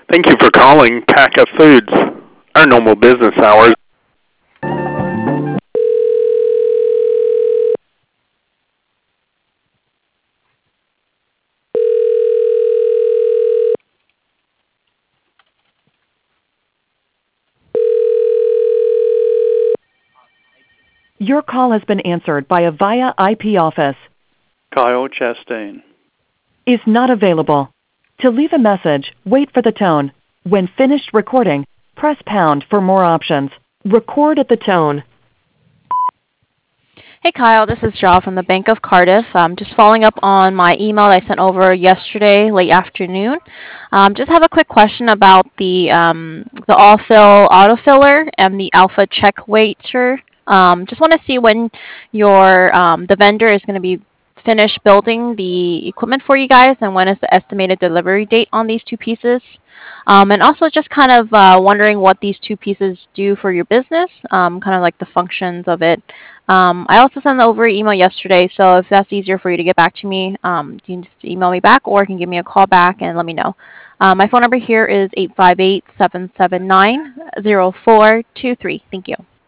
Thank you for calling Packa Foods. Our normal business hours. Your call has been answered by a VIA IP office. Kyle Chastain. Is not available. To leave a message, wait for the tone. When finished recording, press pound for more options. Record at the tone. Hey Kyle, this is Joe from the Bank of Cardiff. Just following up on my email I sent over yesterday, late afternoon. Just have a quick question about the all-fill autofiller and the Alpha Check Waiter. Just want to see when your the vendor is going to be finished building the equipment for you guys, and when is the estimated delivery date on these two pieces. And also just kind of wondering what these two pieces do for your business, kind of like the functions of it. I also sent over an email yesterday, so if that's easier for you to get back to me, you can just email me back or you can give me a call back and let me know. My phone number here is 858-779-0423. Thank you.